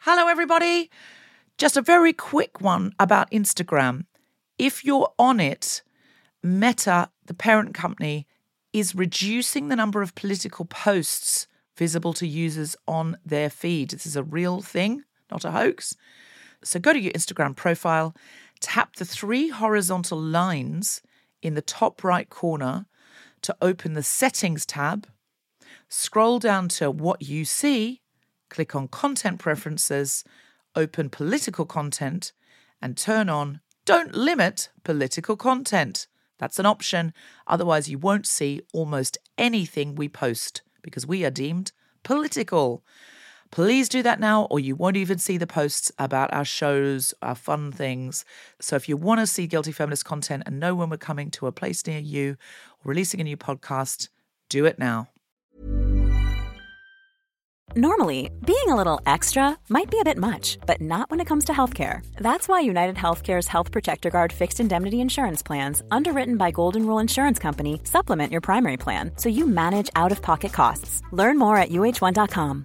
Hello, everybody. Just a very quick one about Instagram. If you're on it, Meta, the parent company, is reducing the number of political posts visible to users on their feed. This is a real thing, not a hoax. So go to your Instagram profile, tap the 3 horizontal lines in the top right corner to open the Settings tab, scroll down to What You See, click on Content Preferences, open Political Content, and turn on Don't Limit Political Content. That's an option. Otherwise, you won't see almost anything we post because we are deemed political. Please do that now, or you won't even see the posts about our shows, our fun things. So if you want to see Guilty Feminist content and know when we're coming to a place near you or releasing a new podcast, do it now. Normally, being a little extra might be a bit much, but not when it comes to healthcare. That's why United Healthcare's Health Protector Guard fixed indemnity insurance plans, underwritten by Golden Rule Insurance Company, supplement your primary plan so you manage out-of-pocket costs. Learn more at UH1.com.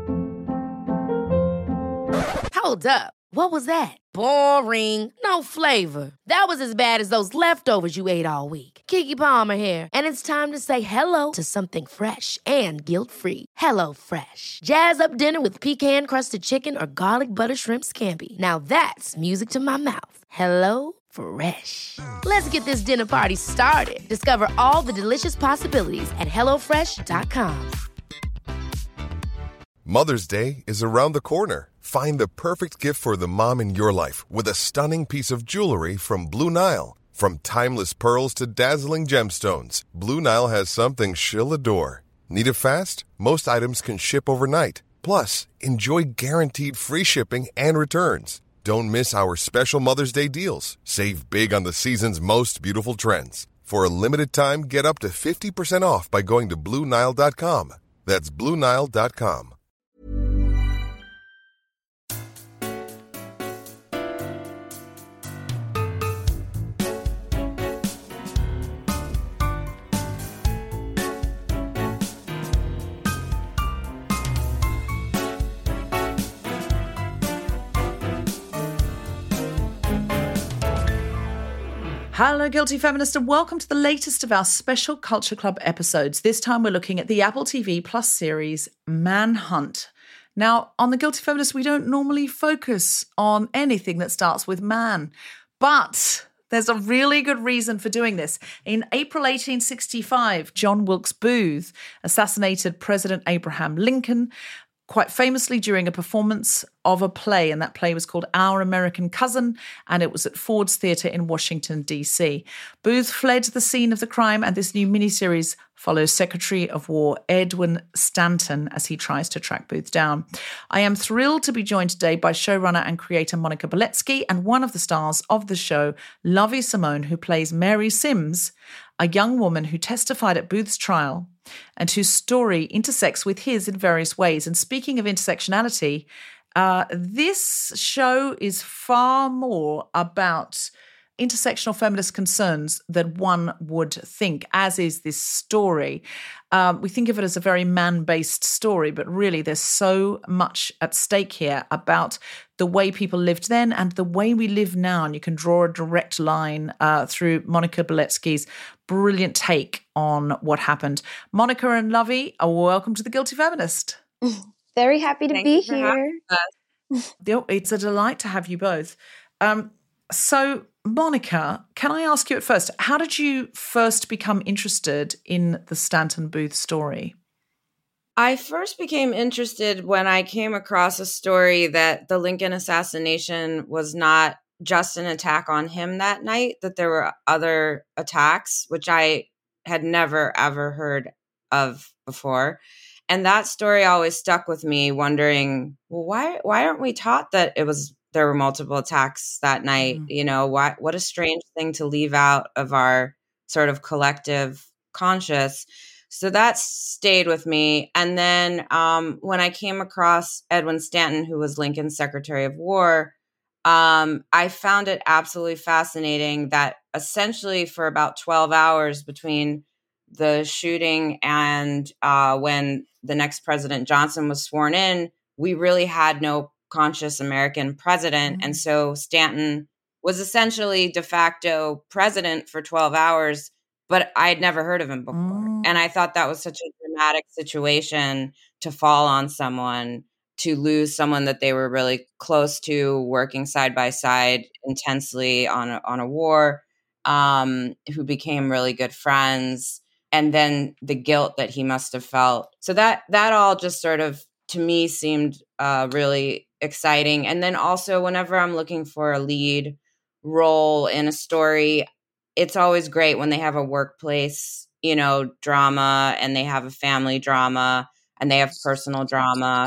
Hold up. What was that? Boring. No flavor. That was as bad as those leftovers you ate all week. Keke Palmer here, and it's time to say hello to something fresh and guilt-free. Hello Fresh. Jazz up dinner with pecan-crusted chicken or garlic butter shrimp scampi. Now that's music to my mouth. Hello Fresh. Let's get this dinner party started. Discover all the delicious possibilities at HelloFresh.com. Mother's Day is around the corner. Find the perfect gift for the mom in your life with a stunning piece of jewelry from Blue Nile. From timeless pearls to dazzling gemstones, Blue Nile has something she'll adore. Need it fast? Most items can ship overnight. Plus, enjoy guaranteed free shipping and returns. Don't miss our special Mother's Day deals. Save big on the season's most beautiful trends. For a limited time, get up to 50% off by going to BlueNile.com. That's BlueNile.com. Hello, Guilty Feminist, and welcome to the latest of our special Culture Club episodes. This time we're looking at the Apple TV Plus series Manhunt. Now, on the Guilty Feminist, we don't normally focus on anything that starts with man, but there's a really good reason for doing this. In April 1865, John Wilkes Booth assassinated President Abraham Lincoln, quite famously during a performance of a play, and that play was called Our American Cousin, and it was at Ford's Theatre in Washington, D.C. Booth fled the scene of the crime, and this new miniseries follows Secretary of War Edwin Stanton as he tries to track Booth down. I am thrilled to be joined today by showrunner and creator Monica Beletsky and one of the stars of the show, Lovie Simone, who plays Mary Sims, a young woman who testified at Booth's trial and whose story intersects with his in various ways. And speaking of intersectionality, this show is far more about intersectional feminist concerns than one would think, as is this story. We think of it as a very man-based story, but really there's so much at stake here about the way people lived then and the way we live now. And you can draw a direct line through Monica Beletsky's brilliant take on what happened. Monica and Lovie, welcome to The Guilty Feminist. Very happy to be here. It's a delight to have you both. So, Monica, can I ask you at first, how did you first become interested in the Stanton Booth story? I first became interested when I came across a story that the Lincoln assassination was not just an attack on him that night, that there were other attacks, which I had never, ever heard of before. And that story always stuck with me, wondering, well, why aren't we taught that there were multiple attacks that night? Mm-hmm. You know, what a strange thing to leave out of our sort of collective conscious. So that stayed with me. And then when I came across Edwin Stanton, who was Lincoln's Secretary of War, I found it absolutely fascinating that essentially for about 12 hours between the shooting and when the next President Johnson was sworn in, we really had no conscious American president. And so Stanton was essentially de facto president for 12 hours, but I'd never heard of him before. And I thought that was such a dramatic situation to fall on someone, to lose someone that they were really close to, working side by side intensely on a war, who became really good friends. And then the guilt that he must have felt. So that all just sort of, to me, seemed really exciting. And then also, whenever I'm looking for a lead role in a story, it's always great when they have a workplace, drama, and they have a family drama, and they have personal drama.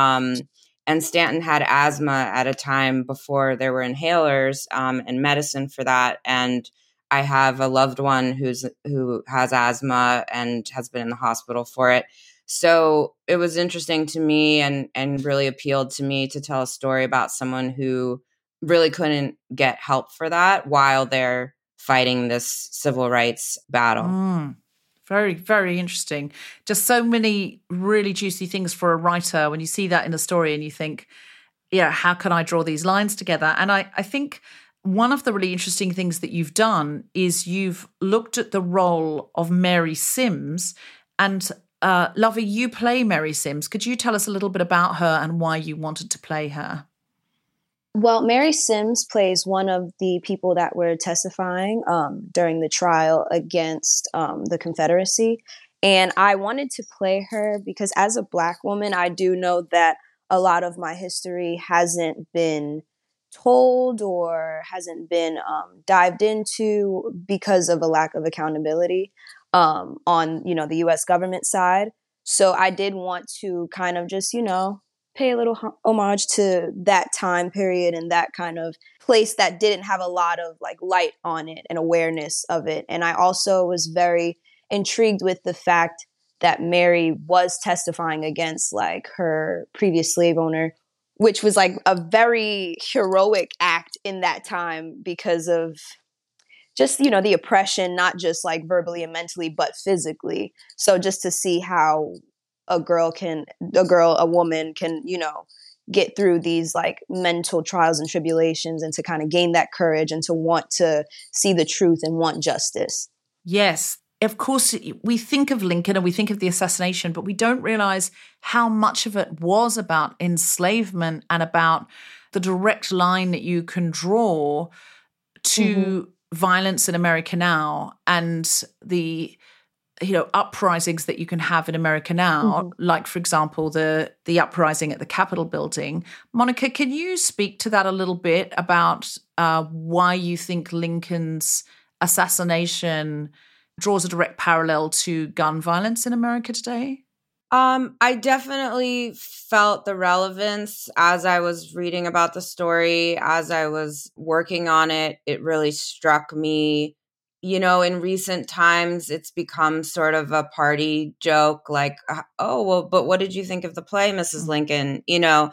And Stanton had asthma at a time before there were inhalers and medicine for that. And I have a loved one who has asthma and has been in the hospital for it. So it was interesting to me and really appealed to me to tell a story about someone who really couldn't get help for that while they're fighting this civil rights battle. Very, very interesting. Just so many really juicy things for a writer when you see that in a story and you think, yeah, how can I draw these lines together? And I think one of the really interesting things that you've done is you've looked at the role of Mary Sims. And Lovey, you play Mary Sims. Could you tell us a little bit about her and why you wanted to play her? Well, Mary Sims plays one of the people that were testifying during the trial against the Confederacy. And I wanted to play her because as a Black woman, I do know that a lot of my history hasn't been told or hasn't been dived into because of a lack of accountability on, the U.S. government side. So I did want to kind of just, pay a little homage to that time period and that kind of place that didn't have a lot of light on it and awareness of it. And I also was very intrigued with the fact that Mary was testifying against her previous slave owner, which was a very heroic act in that time because of just, the oppression, not just verbally and mentally, but physically. So just to see how a woman can, get through these mental trials and tribulations and to kind of gain that courage and to want to see the truth and want justice. Yes. Of course, we think of Lincoln and we think of the assassination, but we don't realize how much of it was about enslavement and about the direct line that you can draw to violence in America now and the uprisings that you can have in America now, like, for example, the uprising at the Capitol building. Monica, can you speak to that a little bit about why you think Lincoln's assassination draws a direct parallel to gun violence in America today? I definitely felt the relevance as I was reading about the story, as I was working on it. It really struck me. In recent times, it's become sort of a party joke, oh, well, but what did you think of the play, Mrs. Lincoln?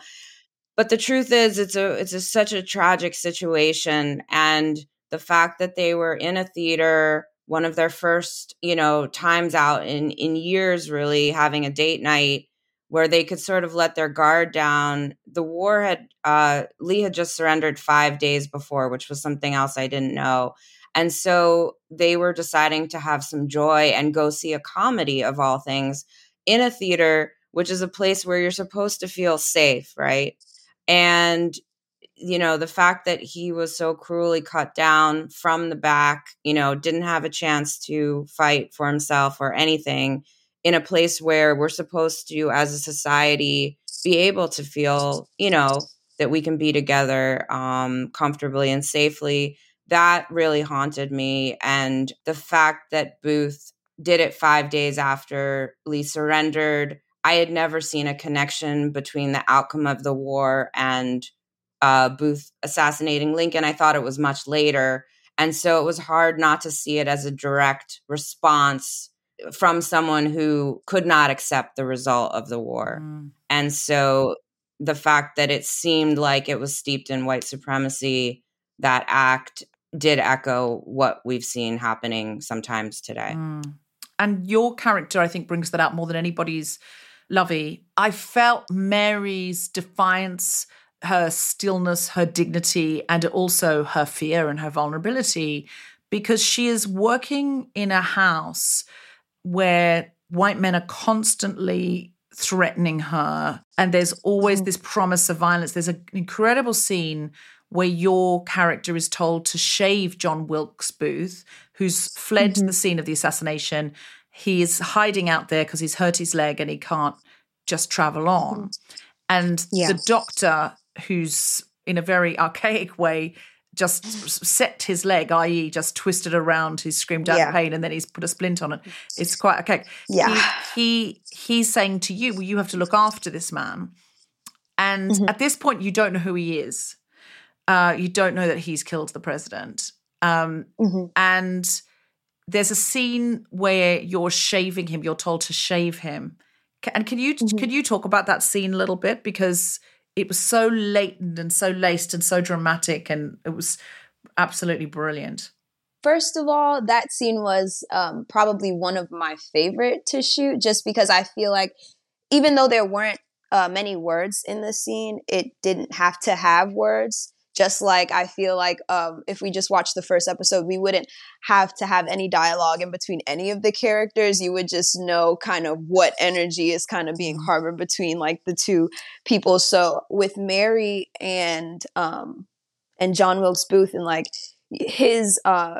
But the truth is, it's such a tragic situation. And the fact that they were in a theater, one of their first, times out in years, really having a date night where they could sort of let their guard down. The war Lee had just surrendered 5 days before, which was something else I didn't know. And so they were deciding to have some joy and go see a comedy, of all things, in a theater, which is a place where you're supposed to feel safe, right? And, the fact that he was so cruelly cut down from the back, didn't have a chance to fight for himself or anything in a place where we're supposed to, as a society, be able to feel, that we can be together comfortably and safely. That really haunted me. And the fact that Booth did it 5 days after Lee surrendered, I had never seen a connection between the outcome of the war and Booth assassinating Lincoln. I thought it was much later. And so it was hard not to see it as a direct response from someone who could not accept the result of the war. And so the fact that it seemed like it was steeped in white supremacy, that act did echo what we've seen happening sometimes today. And your character, I think, brings that out more than anybody's. Lovey, I felt Mary's defiance, her stillness, her dignity, and also her fear and her vulnerability, because she is working in a house where white men are constantly threatening her, and there's always this promise of violence. There's an incredible scene where your character is told to shave John Wilkes Booth, who's fled the scene of the assassination. He is hiding out there because he's hurt his leg and he can't just travel on. And the doctor, who's in a very archaic way just set his leg, i.e. just twisted around, he's screamed out in pain, and then he's put a splint on it. It's quite archaic. He's saying to you, well, you have to look after this man. And at this point, you don't know who he is. You don't know that he's killed the president. And there's a scene where you're shaving him. You're told to shave him. And can you talk about that scene a little bit? Because it was so latent and so laced and so dramatic, and it was absolutely brilliant. First of all, that scene was probably one of my favorite to shoot, just because I feel like even though there weren't many words in the scene, it didn't have to have words. Just like I feel like if we just watched the first episode, we wouldn't have to have any dialogue in between any of the characters. You would just know kind of what energy is kind of being harbored between like the two people. So with Mary and John Wilkes Booth and like his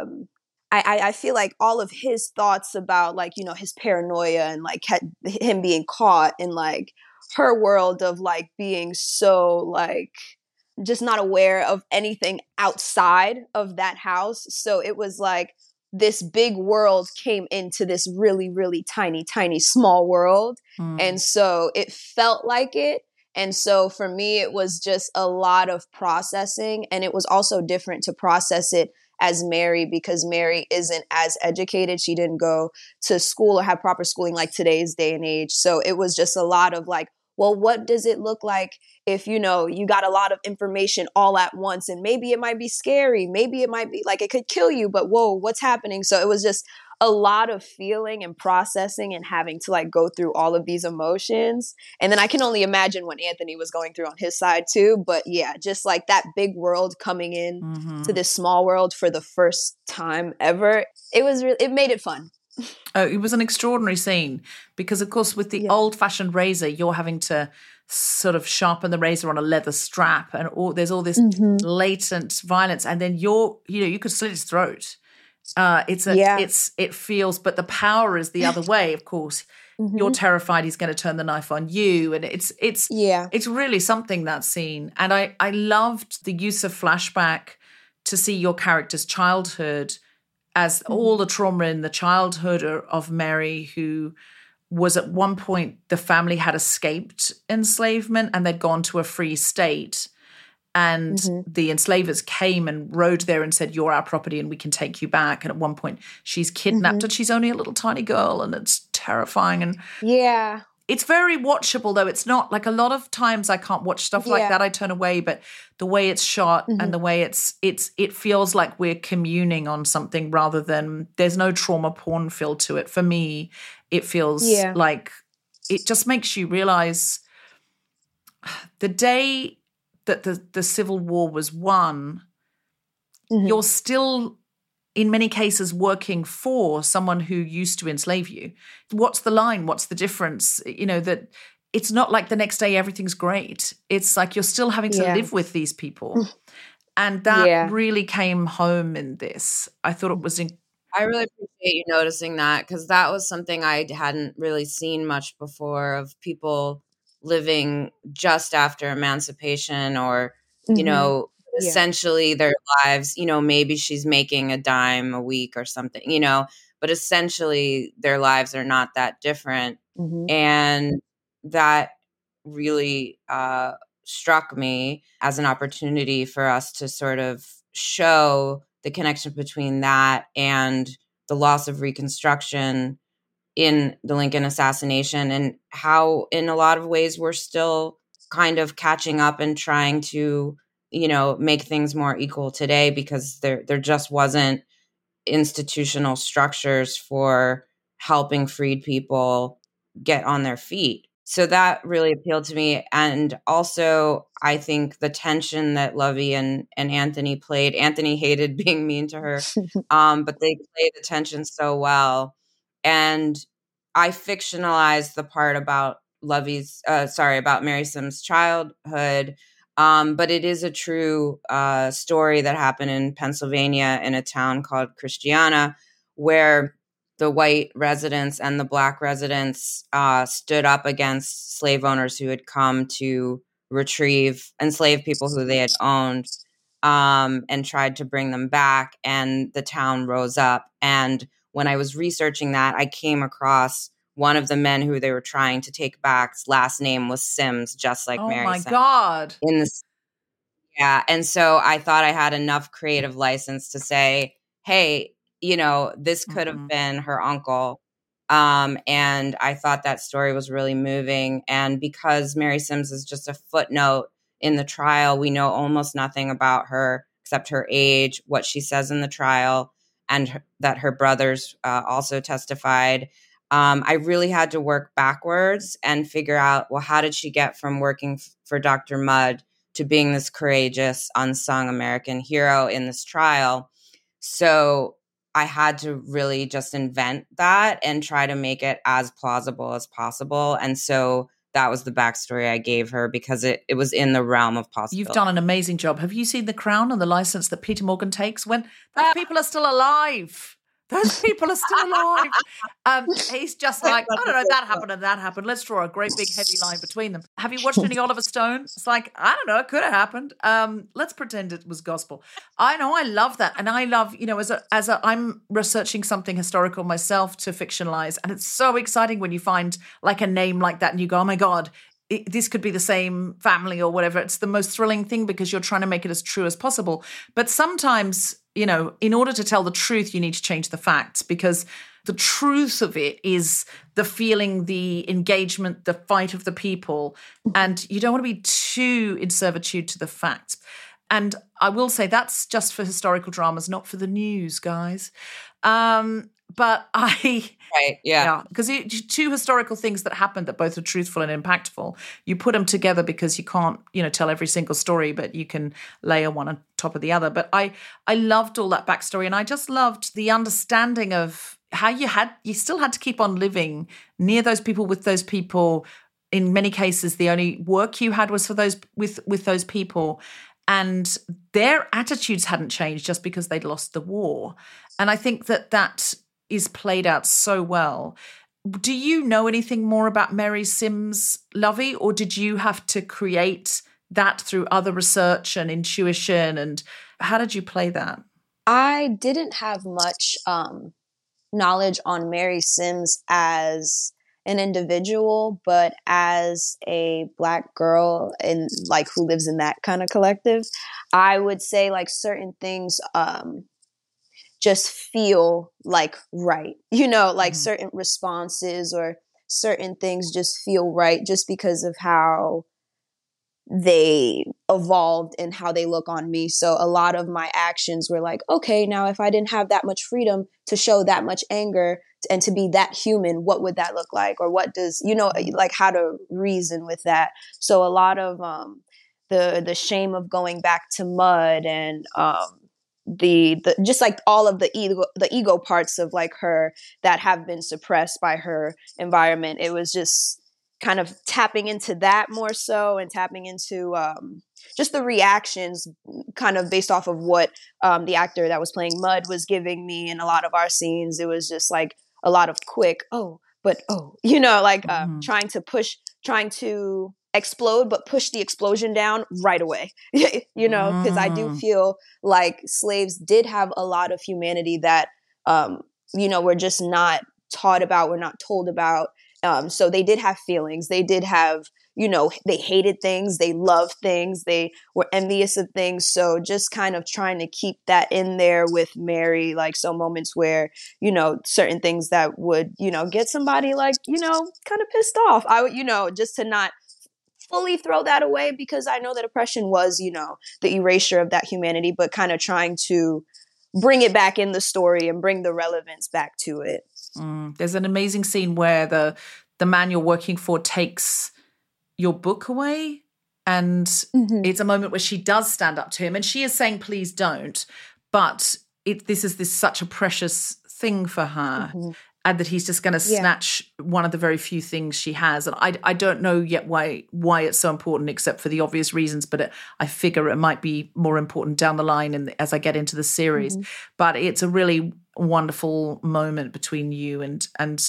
I feel like all of his thoughts about like, you know, his paranoia and like him being caught in like her world of like being so like just not aware of anything outside of that house. So it was like this big world came into this really, really tiny, small world. And so it felt like it. And so for me, it was just a lot of processing. And it was also different to process it as Mary, because Mary isn't as educated. She didn't go to school or have proper schooling like today's day and age. So it was just a lot of like, well, what does it look like if, you know, you got a lot of information all at once, and maybe it might be scary. Maybe it might be like it could kill you, but whoa, what's happening? So it was just a lot of feeling and processing and having to like go through all of these emotions. And then I can only imagine what Anthony was going through on his side too. But yeah, just like that big world coming in to this small world for the first time ever. It made it fun. Oh, it was an extraordinary scene because, of course, with the old-fashioned razor, you're having to sort of sharpen the razor on a leather strap, and there's all this latent violence, and then you could slit his throat. It feels, but the power is the other way. Of course, you're terrified he's going to turn the knife on you, and it's really something, that scene. And I loved the use of flashback to see your character's childhood, as all the trauma in the childhood of Mary, who was at one point, the family had escaped enslavement and they'd gone to a free state. And the enslavers came and rode there and said, you're our property and we can take you back. And at one point she's kidnapped and she's only a little tiny girl, and it's terrifying. And it's very watchable, though. It's not like, a lot of times I can't watch stuff like that. I turn away, but the way it's shot and the way it feels like we're communing on something rather than, there's no trauma porn feel to it. For me, it feels like it just makes you realize the day that the Civil War was won, you're still, in many cases, working for someone who used to enslave you. What's the line? What's the difference? You know, that it's not like the next day everything's great. It's like you're still having to live with these people. And that really came home in this. I thought it was I really appreciate you noticing that, because that was something I hadn't really seen much before, of people living just after emancipation, or, you know, essentially their lives, you know, maybe she's making a dime a week or something, you know, but essentially their lives are not that different. And that really struck me as an opportunity for us to sort of show the connection between that and the loss of Reconstruction in the Lincoln assassination, and how in a lot of ways we're still kind of catching up and trying to, you know, make things more equal today, because there just wasn't institutional structures for helping freed people get on their feet. So that really appealed to me. And also, I think the tension that Lovey and Anthony played, Anthony hated being mean to her, but they played the tension so well. And I fictionalized the part about about Mary Sims' childhood. But it is a true story that happened in Pennsylvania in a town called Christiana, where the white residents and the black residents stood up against slave owners who had come to retrieve enslaved people who they had owned, and tried to bring them back. And the town rose up. And when I was researching that, I came across one of the men who they were trying to take back's last name was Sims, just like Mary Sims. Oh my God. Yeah. And so I thought I had enough creative license to say, hey, this could have been her uncle. And I thought that story was really moving. And because Mary Sims is just a footnote in the trial, we know almost nothing about her except her age, what she says in the trial, and that her brothers also testified. I really had to work backwards and figure out, well, how did she get from working for Dr. Mudd to being this courageous, unsung American hero in this trial? So I had to really just invent that and try to make it as plausible as possible. And so that was the backstory I gave her because it was in the realm of possibility. You've done an amazing job. Have you seen The Crown and the license that Peter Morgan takes when those people are still alive? Those people are still alive. He's just like, I don't know, that happened and that happened. Let's draw a great big heavy line between them. Have you watched any Oliver Stone? It's like, I don't know, it could have happened. Let's pretend it was gospel. I know, I love that. And I love, I'm researching something historical myself to fictionalize. And it's so exciting when you find like a name like that and you go, oh my God, this could be the same family or whatever. It's the most thrilling thing because you're trying to make it as true as possible. But sometimes, in order to tell the truth, you need to change the facts because the truth of it is the feeling, the engagement, the fight of the people. And you don't want to be too in servitude to the facts. And I will say that's just for historical dramas, not for the news, guys. Because two historical things that happened that both are truthful and impactful, you put them together because you can't, tell every single story, but you can layer one on top of the other. But I loved all that backstory, and I just loved the understanding of how you still had to keep on living near those people, with those people. In many cases, the only work you had was for those with those people. And their attitudes hadn't changed just because they'd lost the war. And I think that is played out so well. Do you know anything more about Mary Sims, Lovey, or did you have to create that through other research and intuition? And how did you play that? I didn't have much knowledge on Mary Sims as an individual, but as a Black girl and who lives in that kind of collective, I would say certain things just feel right, certain responses or certain things just feel right just because of how they evolved and how they look on me. So a lot of my actions were okay, now if I didn't have that much freedom to show that much anger and to be that human, what would that look like? Or what does, how to reason with that. So a lot of the shame of going back to Mudd and the just all of the ego parts of her that have been suppressed by her environment. It was just kind of tapping into that more so, and tapping into just the reactions kind of based off of what the actor that was playing Mudd was giving me in a lot of our scenes. It was just a lot of quick, trying to explode, but push the explosion down right away, because I do feel like slaves did have a lot of humanity that, we're just not taught about, we're not told about. So they did have feelings. They did have, they hated things, they loved things, they were envious of things. So just kind of trying to keep that in there with Mary, so moments where, certain things that would, get somebody kind of pissed off. I would, just to not fully throw that away, because I know that oppression was, the erasure of that humanity, but kind of trying to bring it back in the story and bring the relevance back to it. There's an amazing scene where the man you're working for takes your book away. And it's a moment where she does stand up to him, and she is saying, please don't. But this is such a precious thing for her, and that he's just going to snatch one of the very few things she has. And I don't know yet why it's so important, except for the obvious reasons, but I figure it might be more important down the line and as I get into the series. But it's a really wonderful moment between you and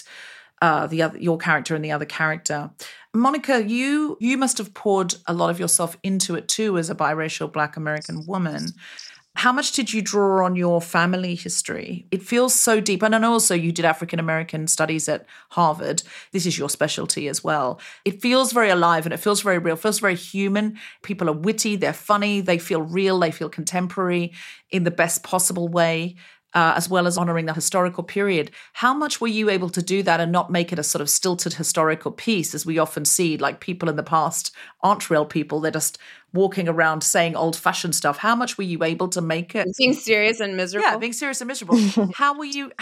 your character and the other character. Monica, you must have poured a lot of yourself into it too as a biracial Black American woman. How much did you draw on your family history? It feels so deep. And I know also you did African-American studies at Harvard. This is your specialty as well. It feels very alive and it feels very real. It feels very human. People are witty. They're funny. They feel real. They feel contemporary in the best possible way. As well as honoring the historical period. How much were you able to do that and not make it a sort of stilted historical piece, as we often see, like people in the past aren't real people, they're just walking around saying old-fashioned stuff. How much were you able to make it? Being serious and miserable? Yeah, being serious and miserable. How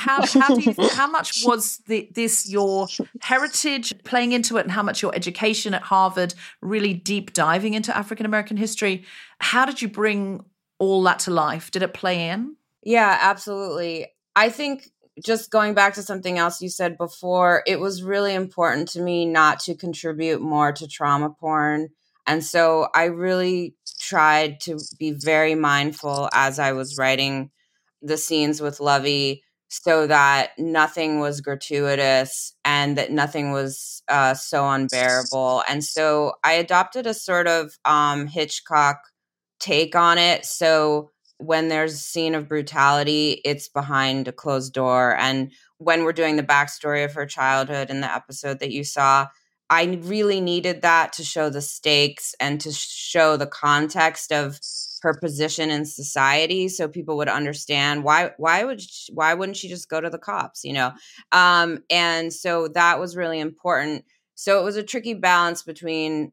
much was this your heritage playing into it, and how much your education at Harvard really deep diving into African-American history? How did you bring all that to life? Did it play in? Yeah, absolutely. I think just going back to something else you said before, it was really important to me not to contribute more to trauma porn. And so I really tried to be very mindful as I was writing the scenes with Lovey, so that nothing was gratuitous and that nothing was so unbearable. And so I adopted a sort of Hitchcock take on it. So when there's a scene of brutality, it's behind a closed door. And when we're doing the backstory of her childhood in the episode that you saw, I really needed that to show the stakes and to show the context of her position in society, so people would understand why wouldn't she just go to the cops, you know? And so that was really important. So it was a tricky balance between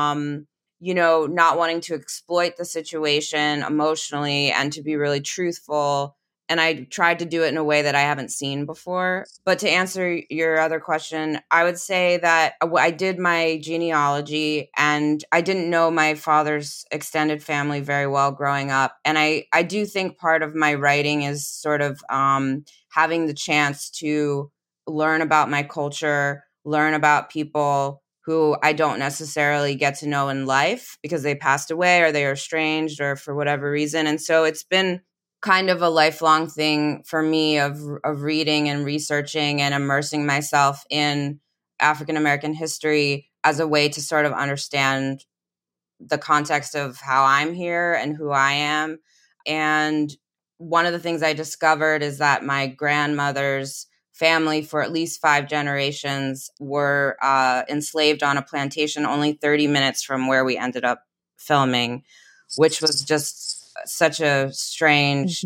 not wanting to exploit the situation emotionally and to be really truthful. And I tried to do it in a way that I haven't seen before. But to answer your other question, I would say that I did my genealogy, and I didn't know my father's extended family very well growing up. And I do think part of my writing is sort of having the chance to learn about my culture, learn about people who I don't necessarily get to know in life because they passed away or they are estranged or for whatever reason. And so it's been kind of a lifelong thing for me of reading and researching and immersing myself in African-American history as a way to sort of understand the context of how I'm here and who I am. And one of the things I discovered is that my grandmother's family for at least 5 generations were enslaved on a plantation only 30 minutes from where we ended up filming, which was just such a strange,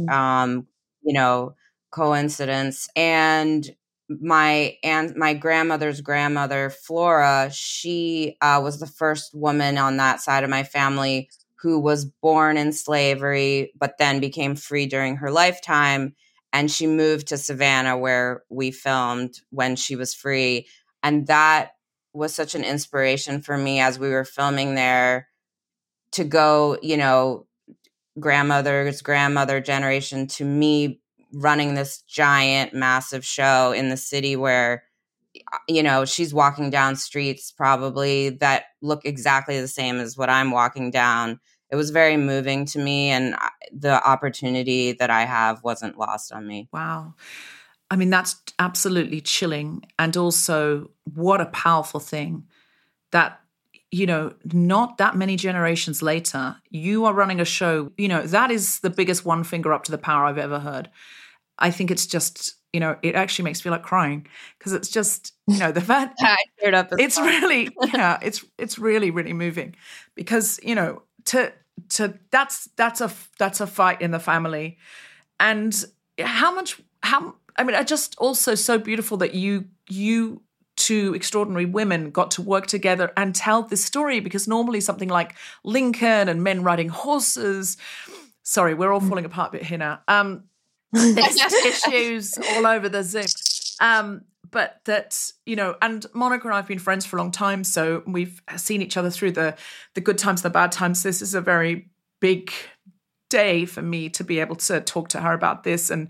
coincidence. And my grandmother's grandmother, Flora, she was the first woman on that side of my family who was born in slavery, but then became free during her lifetime. And she moved to Savannah, where we filmed, when she was free. And that was such an inspiration for me as we were filming there to go, grandmother's grandmother generation to me running this giant, massive show in the city where, she's walking down streets probably that look exactly the same as what I'm walking down. It was very moving to me, and the opportunity that I have wasn't lost on me. Wow. I mean, that's absolutely chilling. And also, what a powerful thing that, not that many generations later, you are running a show, that is the biggest one finger up to the power I've ever heard. I think it's just, it actually makes me feel like crying, because it's just, the fact I teared up. It's really, it's really, really moving, because, that's a fight in the family. And just also so beautiful that you two extraordinary women got to work together and tell this story, because normally something like Lincoln and men riding horses, sorry, we're all falling apart a bit here now. There's issues all over the Zoom. but that, you know, and Monica and I have been friends for a long time, so we've seen each other through the good times and the bad times. This is a very big day for me to be able to talk to her about this. And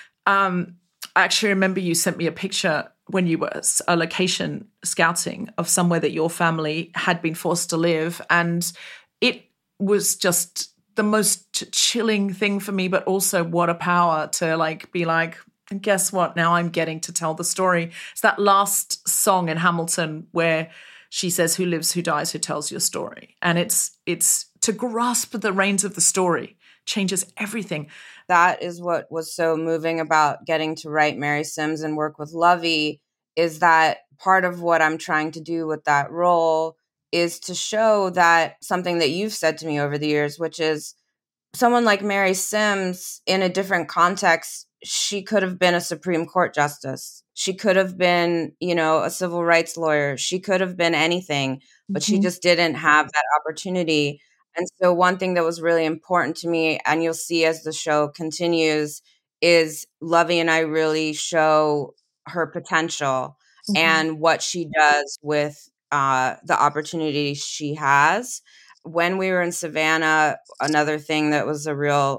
I actually remember you sent me a picture when you were a location scouting of somewhere that your family had been forced to live. And it was just the most chilling thing for me, but also what a power to like be like, and guess what? Now I'm getting to tell the story. It's that last song in Hamilton where she says, who lives, who dies, who tells your story. And it's to grasp the reins of the story changes everything. That is what was so moving about getting to write Mary Sims and work with Lovey, is that part of what I'm trying to do with that role is to show that something that you've said to me over the years, which is someone like Mary Sims in a different context, she could have been a Supreme Court justice. She could have been, you know, a civil rights lawyer. She could have been anything, but she just didn't have that opportunity. And so one thing that was really important to me, and you'll see as the show continues, is Lovey and I really show her potential and what she does with the opportunities she has. When we were in Savannah, another thing that was a real,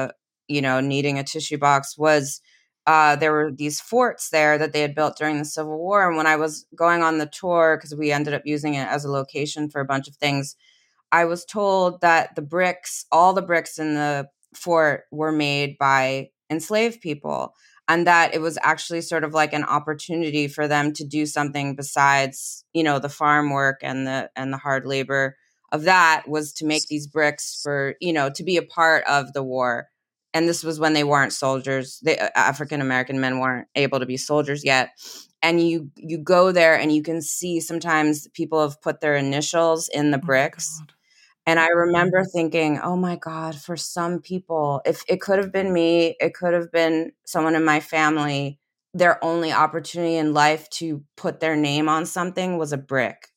needing a tissue box was there were these forts there that they had built during the Civil War. And when I was going on the tour, because we ended up using it as a location for a bunch of things, I was told that all the bricks in the fort were made by enslaved people, and that it was actually sort of like an opportunity for them to do something besides, you know, the farm work and the hard labor of that, was to make these bricks for, you know, to be a part of the war. And this was when they weren't soldiers. African-American men weren't able to be soldiers yet. And you go there and you can see sometimes people have put their initials in the bricks. And I remember thinking, oh my God, for some people, if it could have been me, it could have been someone in my family, their only opportunity in life to put their name on something was a brick.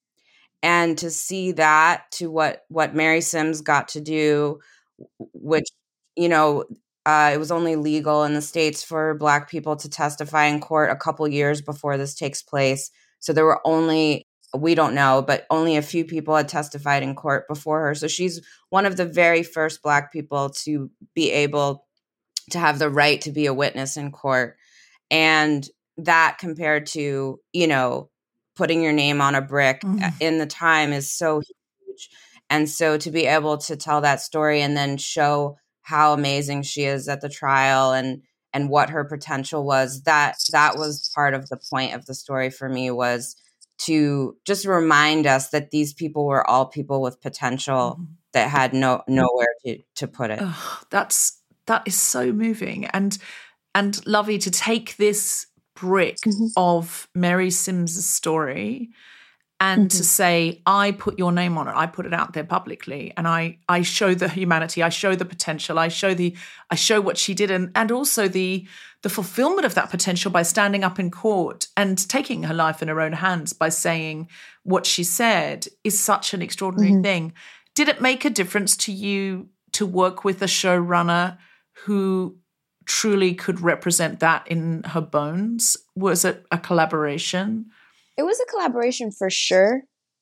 And to see that, to what Mary Sims got to do, which, you know, it was only legal in the States for Black people to testify in court a couple years before this takes place. So there were we don't know, but only a few people had testified in court before her. So she's one of the very first Black people to be able to have the right to be a witness in court. And that compared to, you know, putting your name on a brick in the time is so huge. And so to be able to tell that story and then show how amazing she is at the trial and what her potential was, that was part of the point of the story for me, was to just remind us that these people were all people with potential that had nowhere to put it. Oh, that is so moving. And Lovey, to take this brick of Mary Sims' story and to say, I put your name on it, I put it out there publicly, and I show the humanity, I show the potential, I show what she did, and also the fulfillment of that potential by standing up in court and taking her life in her own hands by saying what she said is such an extraordinary thing. Did it make a difference to you to work with a showrunner who truly could represent that in her bones? Was it a collaboration? It was a collaboration for sure.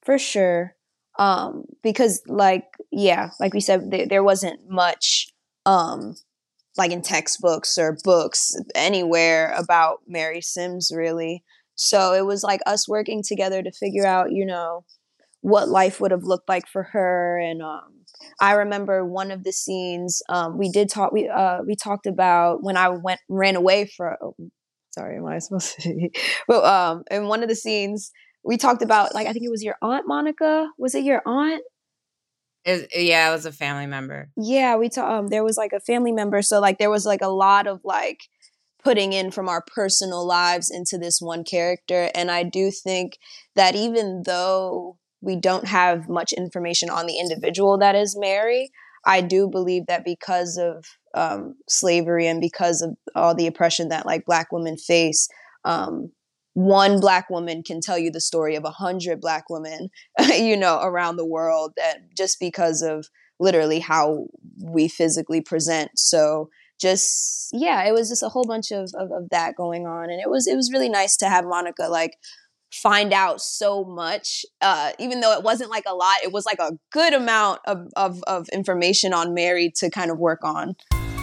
Because like we said, there wasn't much, like in textbooks or books anywhere about Mary Sims really. So it was like us working together to figure out, you know, what life would have looked like for her. And, I remember one of the scenes, we talked about when I ran away from, sorry, am I supposed to? But in one of the scenes, we talked about, like, I think it was your aunt, Monica. Was it your aunt? It was a family member. Yeah, there was like a family member. So like there was like a lot of like putting in from our personal lives into this one character. And I do think that even though we don't have much information on the individual that is Mary, I do believe that because of slavery and because of all the oppression that like Black women face, one Black woman can tell you the story of 100 Black women, you know, around the world, that just because of literally how we physically present. So it was just a whole bunch of that going on. And it was really nice to have Monica like find out so much, even though it wasn't like a lot. It was like a good amount of information on Mary to kind of work on.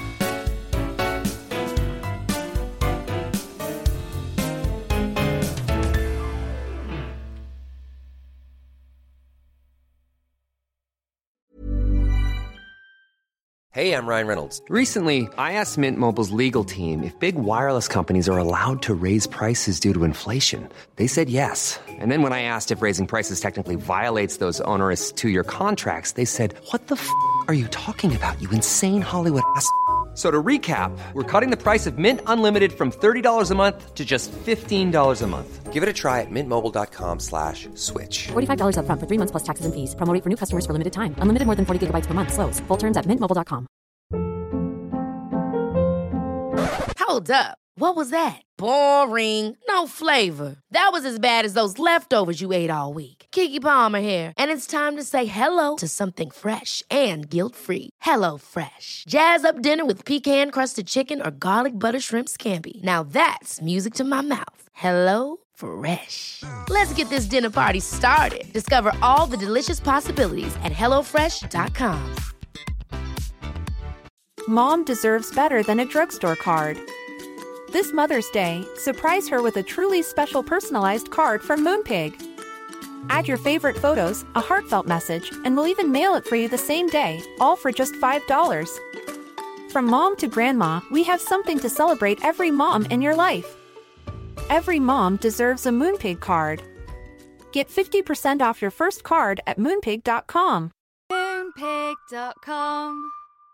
Hey, I'm Ryan Reynolds. Recently, I asked Mint Mobile's legal team if big wireless companies are allowed to raise prices due to inflation. They said yes. And then when I asked if raising prices technically violates those onerous two-year contracts, they said, "What the f*** are you talking about, you insane Hollywood ass?" So to recap, we're cutting the price of Mint Unlimited from $30 a month to just $15 a month. Give it a try at mintmobile.com/switch. $45 up front for 3 months plus taxes and fees. Promo rate for new customers for limited time. Unlimited more than 40 gigabytes per month. Slows full terms at mintmobile.com. Hold up. What was that? Boring. No flavor. That was as bad as those leftovers you ate all week. Keke Palmer here. And it's time to say hello to something fresh and guilt-free. Hello Fresh. Jazz up dinner with pecan-crusted chicken or garlic butter shrimp scampi. Now that's music to my mouth. Hello Fresh. Let's get this dinner party started. Discover all the delicious possibilities at hellofresh.com. Mom deserves better than a drugstore card. This Mother's Day, surprise her with a truly special personalized card from Moonpig. Add your favorite photos, a heartfelt message, and we'll even mail it for you the same day, all for just $5. From mom to grandma, we have something to celebrate every mom in your life. Every mom deserves a Moonpig card. Get 50% off your first card at moonpig.com. Moonpig.com.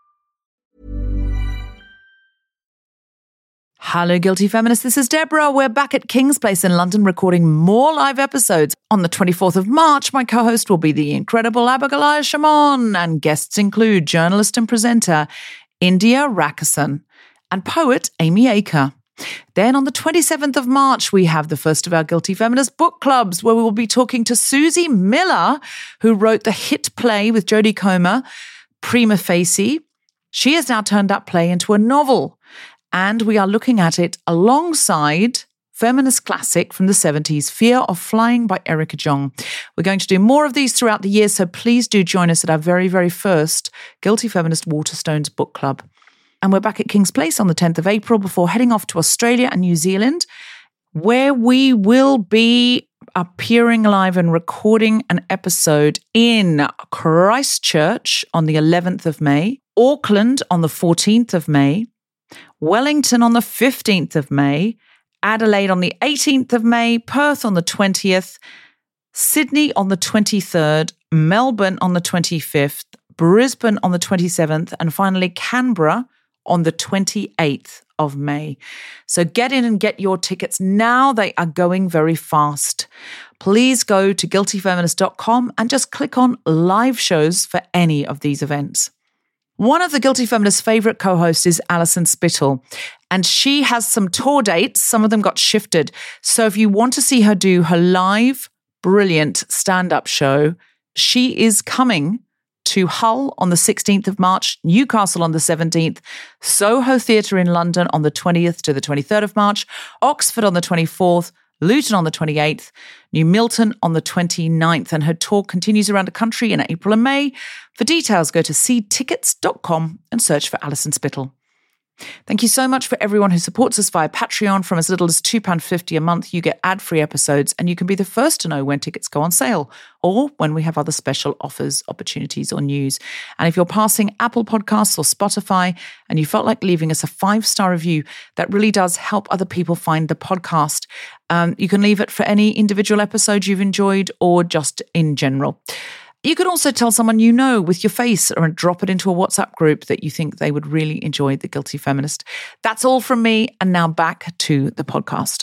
Hello, Guilty Feminists. This is Deborah. We're back at King's Place in London recording more live episodes. On the 24th of March, my co-host will be the incredible Abigail Shimon, and guests include journalist and presenter India Rakisson and poet Amy Aker. Then on the 27th of March, we have the first of our Guilty Feminist book clubs, where we will be talking to Susie Miller, who wrote the hit play with Jodie Comer, Prima Facie. She has now turned that play into a novel, and we are looking at it alongside feminist classic from the 70s, Fear of Flying by Erica Jong. We're going to do more of these throughout the year, so please do join us at our very, very first Guilty Feminist Waterstones book club. And we're back at King's Place on the 10th of April before heading off to Australia and New Zealand, where we will be appearing live and recording an episode in Christchurch on the 11th of May, Auckland on the 14th of May, Wellington on the 15th of May, Adelaide on the 18th of May, Perth on the 20th, Sydney on the 23rd, Melbourne on the 25th, Brisbane on the 27th, and finally Canberra on the 28th of May. So get in and get your tickets now. They are going very fast. Please go to guiltyfeminist.com and just click on live shows for any of these events. One of the Guilty Feminist's favourite co-hosts is Alison Spittle, and she has some tour dates. Some of them got shifted. So if you want to see her do her live, brilliant stand-up show, she is coming to Hull on the 16th of March, Newcastle on the 17th, Soho Theatre in London on the 20th to the 23rd of March, Oxford on the 24th, Luton on the 28th, New Milton on the 29th, and her tour continues around the country in April and May. For details, go to seedtickets.com and search for Alison Spittle. Thank you so much for everyone who supports us via Patreon. From as little as £2.50 a month, you get ad-free episodes, and you can be the first to know when tickets go on sale or when we have other special offers, opportunities, or news. And if you're passing Apple Podcasts or Spotify and you felt like leaving us a 5-star review, that really does help other people find the podcast. You can leave it for any individual episode you've enjoyed or just in general. You could also tell someone you know with your face, or drop it into a WhatsApp group that you think they would really enjoy The Guilty Feminist. That's all from me, and now back to the podcast.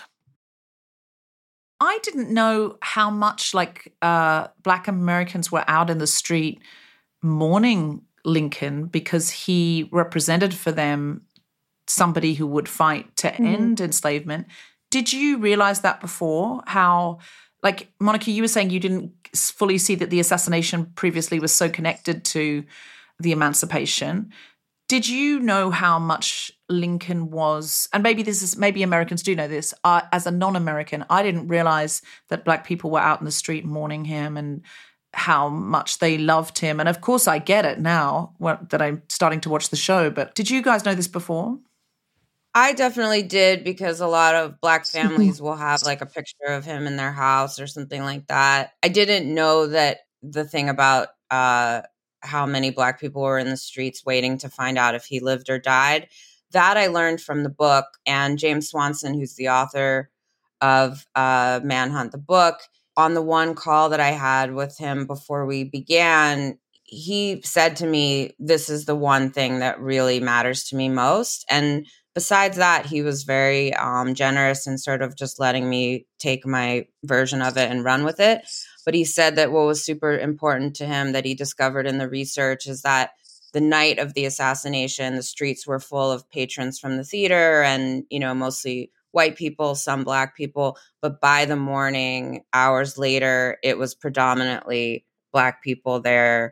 I didn't know how much Black Americans were out in the street mourning Lincoln, because he represented for them somebody who would fight to end enslavement. Did you realize that before? How, Monica, you were saying you didn't fully see that the assassination previously was so connected to the emancipation. Did you know how much Lincoln was, and maybe Americans do know this, as a non-American, I didn't realize that Black people were out in the street mourning him and how much they loved him. And of course I get it now that I'm starting to watch the show, but did you guys know this before? I definitely did, because a lot of Black families will have like a picture of him in their house or something like that. I didn't know that the thing about how many Black people were in the streets waiting to find out if he lived or died. That I learned from the book. And James Swanson, who's the author of Manhunt, the book, on the one call that I had with him before we began, he said to me, this is the one thing that really matters to me most. And besides that, he was very generous and sort of just letting me take my version of it and run with it. But he said that what was super important to him that he discovered in the research is that the night of the assassination, the streets were full of patrons from the theater and, mostly white people, some Black people. But by the morning, hours later, it was predominantly Black people there,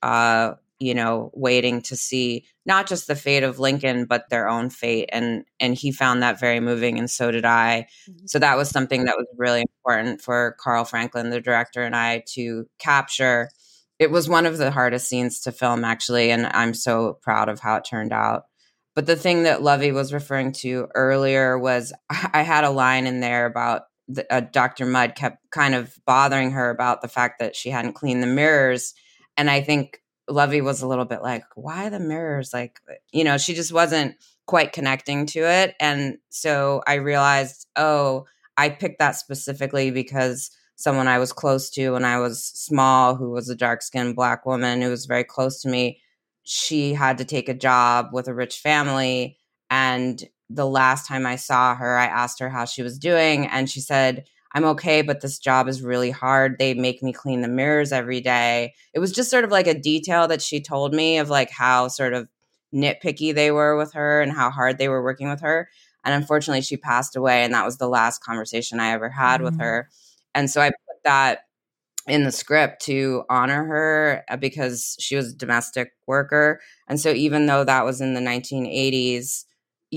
waiting to see not just the fate of Lincoln, but their own fate. And he found that very moving, and so did I. Mm-hmm. So that was something that was really important for Carl Franklin, the director, and I to capture. It was one of the hardest scenes to film, actually, and I'm so proud of how it turned out. But the thing that Lovey was referring to earlier was I had a line in there about Dr. Mudd kept kind of bothering her about the fact that she hadn't cleaned the mirrors. And I think Lovey was a little bit like, why the mirrors? Like, she just wasn't quite connecting to it. And so I realized, I picked that specifically because someone I was close to when I was small, who was a dark-skinned Black woman who was very close to me, she had to take a job with a rich family. And the last time I saw her, I asked her how she was doing. And she said, I'm okay, but this job is really hard. They make me clean the mirrors every day. It was just sort of like a detail that she told me of like how sort of nitpicky they were with her and how hard they were working with her. And unfortunately, she passed away. And that was the last conversation I ever had with her. And so I put that in the script to honor her because she was a domestic worker. And so even though that was in the 1980s,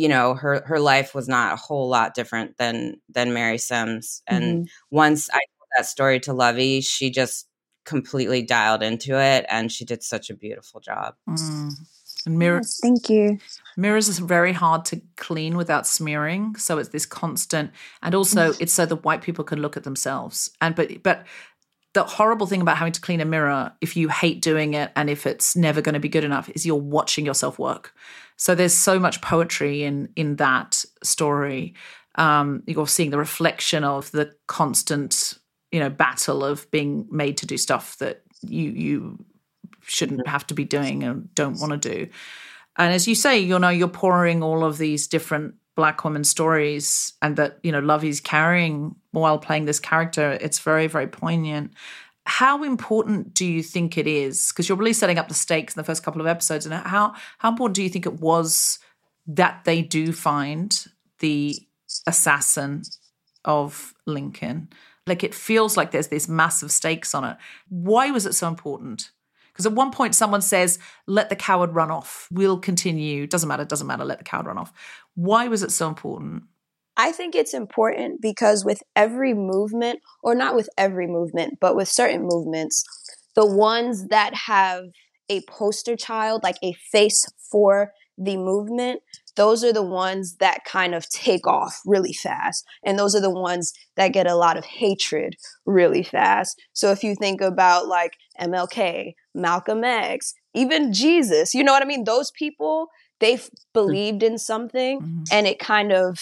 her life was not a whole lot different than Mary Sims. And once I told that story to Lovey, she just completely dialed into it, and she did such a beautiful job. And mirrors, thank you. Mirrors is very hard to clean without smearing, so it's this constant, and also it's so that white people can look at themselves. And but the horrible thing about having to clean a mirror, if you hate doing it and if it's never going to be good enough, is you're watching yourself work. So there's so much poetry in that story. You're seeing the reflection of the constant, battle of being made to do stuff that you shouldn't have to be doing and don't want to do. And as you say, you're pouring all of these different Black woman stories, and that, Lovey's carrying while playing this character. It's very, very poignant. How important do you think it is? Because you're really setting up the stakes in the first couple of episodes. And how important do you think it was that they do find the assassin of Lincoln? Like, it feels like there's these massive stakes on it. Why was it so important? Because at one point someone says, let the coward run off. We'll continue. Doesn't matter, let the coward run off. Why was it so important? I think it's important because with every movement, or not with every movement, but with certain movements, the ones that have a poster child, like a face for the movement, those are the ones that kind of take off really fast. And those are the ones that get a lot of hatred really fast. So if you think about like MLK, Malcolm X, even Jesus, you know what I mean? Those people, they've believed in something, and it kind of,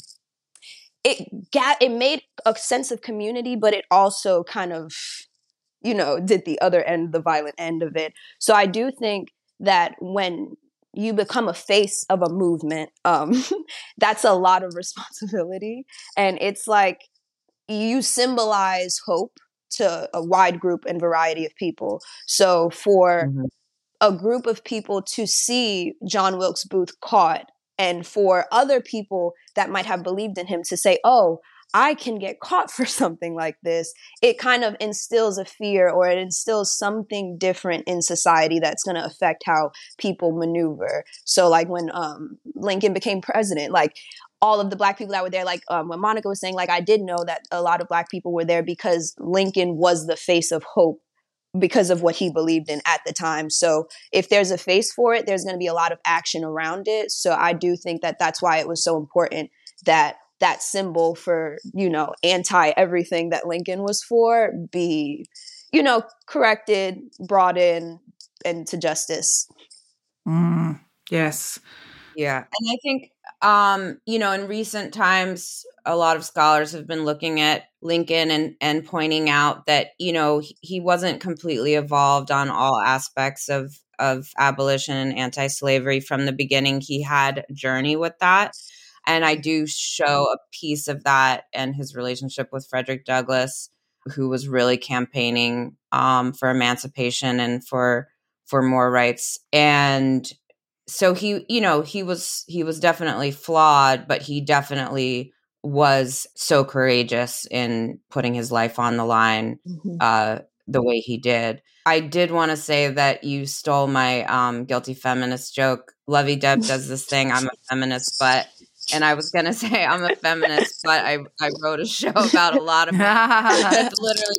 it made a sense of community, but it also kind of, did the other end, the violent end of it. So I do think that when you become a face of a movement, that's a lot of responsibility. And it's like you symbolize hope to a wide group and variety of people. So for a group of people to see John Wilkes Booth caught, and for other people that might have believed in him to say, oh, I can get caught for something like this, it kind of instills a fear, or it instills something different in society that's going to affect how people maneuver. So like when Lincoln became president, like all of the Black people that were there, like when Monica was saying, like, I did know that a lot of Black people were there because Lincoln was the face of hope because of what he believed in at the time. So if there's a face for it, there's going to be a lot of action around it. So I do think that that's why it was so important that that symbol for, you know, anti everything that Lincoln was for be, you know, corrected, brought in, and to justice. Yes. Yeah. And I think, you know, in recent times, a lot of scholars have been looking at Lincoln and pointing out that, you know, he wasn't completely evolved on all aspects of abolition and anti-slavery from the beginning. He had a journey with that. And I do show a piece of that and his relationship with Frederick Douglass, who was really campaigning for emancipation and for more rights. And so he, you know, he was definitely flawed, but he definitely was so courageous in putting his life on the line the way he did. I did want to say that you stole my guilty feminist joke. Lovey Deb does this thing, I'm a feminist, but... And I was going to say I'm a feminist, but I wrote a show about a lot of that's literally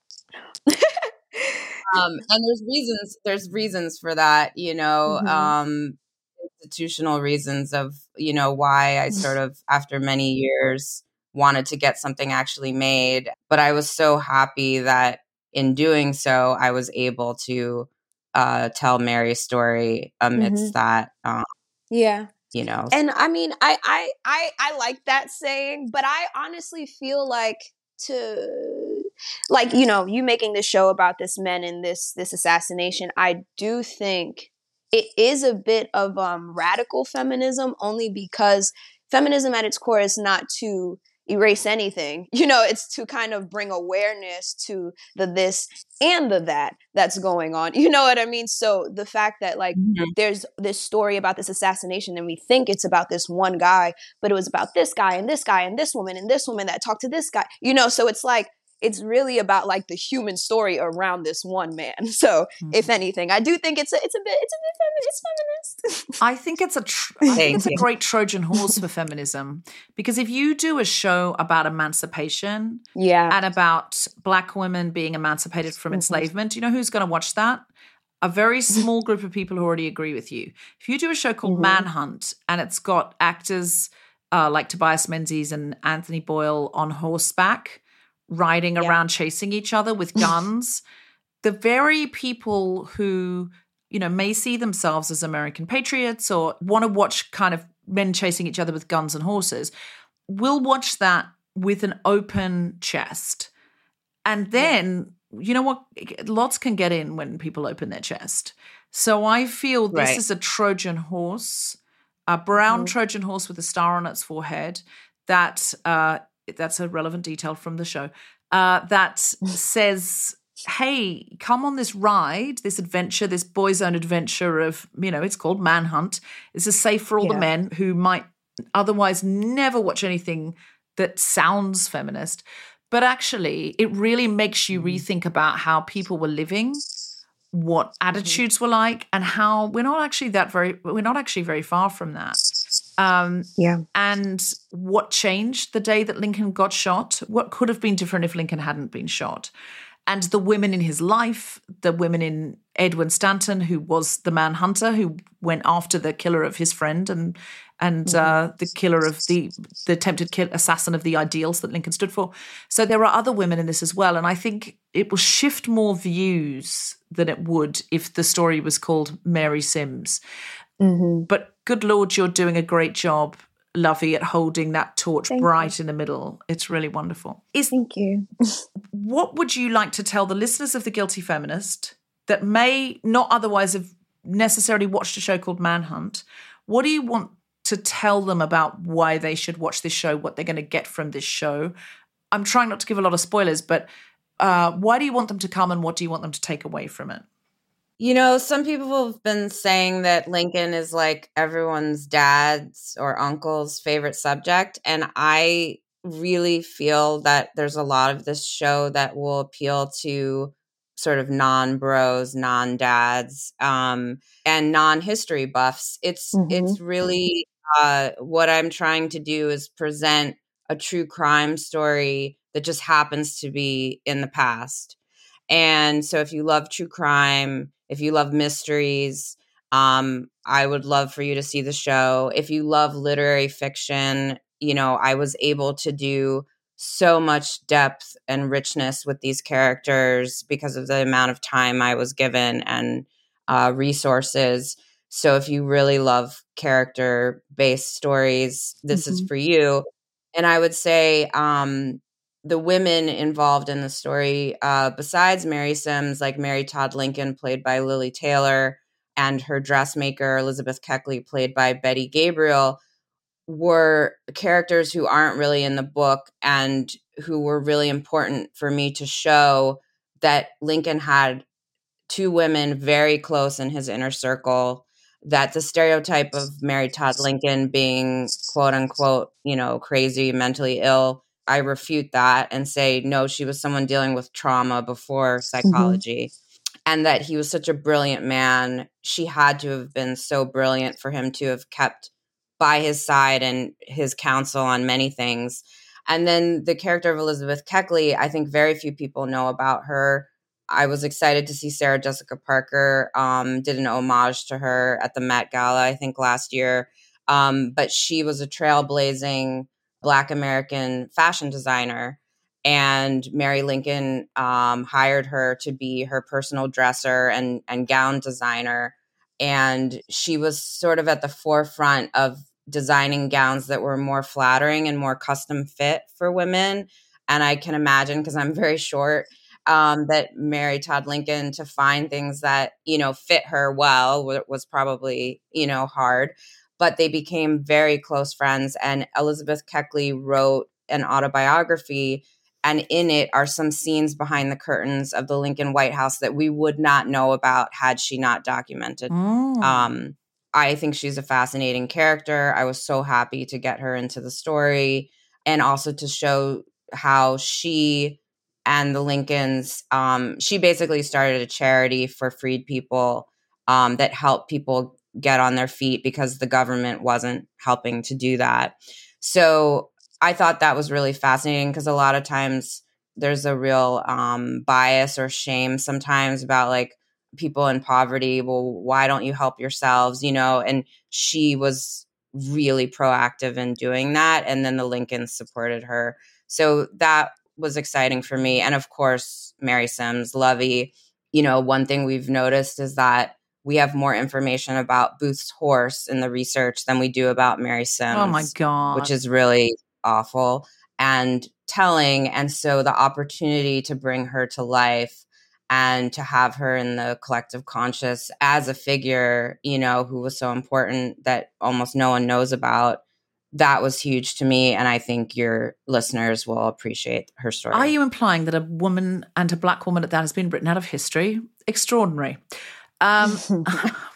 and there's reasons for that, you know, institutional reasons of, you know, why I sort of, after many years, wanted to get something actually made. But I was so happy that in doing so, I was able to tell Mary's story amidst that. Yeah. You know, and I mean, I like that saying, but I honestly feel like you know, you making this show about this men and this assassination, I do think it is a bit of radical feminism, only because feminism at its core is not to erase anything. You know, it's to kind of bring awareness to the this and the that that's going on. You know what I mean? So the fact that like there's this story about this assassination and we think it's about this one guy, but it was about this guy and this guy and this woman that talked to this guy, you know, so it's like, it's really about like the human story around this one man. So if anything, I do think it's a bit feminist. I think it's a great Trojan horse for feminism, because if you do a show about emancipation and about Black women being emancipated from enslavement, you know who's going to watch that? A very small group of people who already agree with you. If you do a show called Manhunt and it's got actors like Tobias Menzies and Anthony Boyle on horseback, riding around chasing each other with guns, the very people who, you know, may see themselves as American patriots or want to watch kind of men chasing each other with guns and horses will watch that with an open chest. And then, you know what, lots can get in when people open their chest. So I feel this is a Trojan horse, a brown Trojan horse with a star on its forehead that that's a relevant detail from the show, that says, hey, come on this ride, this adventure, this boys' own adventure of, you know, it's called Manhunt. This is safe for all the men who might otherwise never watch anything that sounds feminist. But actually, it really makes you rethink about how people were living, what attitudes were like, and how we're not actually very far from that. And what changed the day that Lincoln got shot? What could have been different if Lincoln hadn't been shot? And the women in his life, the women in Edwin Stanton, who was the manhunter who went after the killer of his friend and the killer of the attempted assassin of the ideals that Lincoln stood for. So there are other women in this as well. And I think it will shift more views than it would if the story was called Mary Sims. But good Lord, you're doing a great job, Lovey, at holding that torch bright in the middle. It's really wonderful. Thank you. What would you like to tell the listeners of The Guilty Feminist that may not otherwise have necessarily watched a show called Manhunt? What do you want to tell them about why they should watch this show, what they're going to get from this show? I'm trying not to give a lot of spoilers, but why do you want them to come and what do you want them to take away from it? You know, some people have been saying that Lincoln is like everyone's dad's or uncle's favorite subject. And I really feel that there's a lot of this show that will appeal to sort of non-bros, non-dads, and non-history buffs. It's really what I'm trying to do is present a true crime story that just happens to be in the past. And so if you love true crime, if you love mysteries, I would love for you to see the show. If you love literary fiction, you know, I was able to do so much depth and richness with these characters because of the amount of time I was given and resources. So if you really love character-based stories, this is for you. And I would say the women involved in the story, besides Mary Sims, like Mary Todd Lincoln, played by Lily Taylor, and her dressmaker, Elizabeth Keckley, played by Betty Gabriel, were characters who aren't really in the book and who were really important for me to show that Lincoln had two women very close in his inner circle, that the stereotype of Mary Todd Lincoln being quote unquote, you know, crazy, mentally ill, I refute that and say, no, she was someone dealing with trauma before psychology. And that he was such a brilliant man. She had to have been so brilliant for him to have kept by his side and his counsel on many things. And then the character of Elizabeth Keckley, I think very few people know about her. I was excited to see Sarah Jessica Parker did an homage to her at the Met Gala, I think last year. But she was a trailblazing Black American fashion designer. And Mary Lincoln hired her to be her personal dresser and gown designer. And she was sort of at the forefront of designing gowns that were more flattering and more custom fit for women. And I can imagine, because I'm very short, that Mary Todd Lincoln, to find things that, you know, fit her well was probably, you know, hard. But they became very close friends. And Elizabeth Keckley wrote an autobiography, and in it are some scenes behind the curtains of the Lincoln White House that we would not know about had she not documented. I think she's a fascinating character. I was so happy to get her into the story, and also to show how she and the Lincolns, she basically started a charity for freed people that helped people get on their feet because the government wasn't helping to do that. So I thought that was really fascinating, because a lot of times there's a real bias or shame sometimes about like people in poverty. Well, why don't you help yourselves? You know, and she was really proactive in doing that. And then the Lincolns supported her. So that was exciting for me. And of course, Mary Sims, Lovey. You know, one thing we've noticed is that we have more information about Booth's horse in the research than we do about Mary Sims. Oh my God. Which is really awful and telling. And so the opportunity to bring her to life and to have her in the collective conscious as a figure, you know, who was so important that almost no one knows about, that was huge to me. And I think your listeners will appreciate her story. Are you implying that a woman, and a Black woman at that, has been written out of history? Extraordinary. What